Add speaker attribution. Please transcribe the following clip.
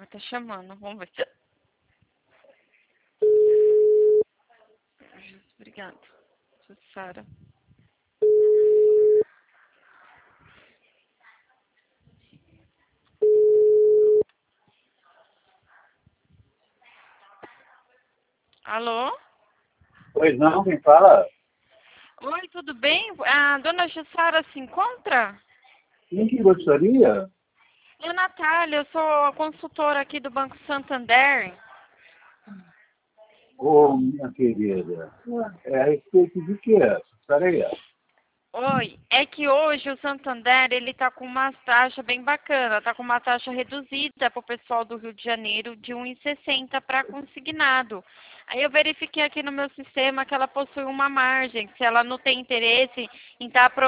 Speaker 1: tá chamando. Vamos ver se... Obrigada. Sara. Alô?
Speaker 2: Pois não, quem fala?
Speaker 1: Oi, tudo bem? A dona Jussara se encontra?
Speaker 2: Quem que gostaria?
Speaker 1: Eu, Natália, eu sou a consultora aqui do Banco Santander.
Speaker 2: Ô, minha querida, é a respeito de quê? Peraí.
Speaker 1: Oi, é que hoje o Santander, ele tá com uma taxa bem bacana, tá com uma taxa reduzida para o pessoal do Rio de Janeiro de 1,60 para consignado. Aí eu verifiquei aqui no meu sistema que ela possui uma margem, se ela não tem interesse em estar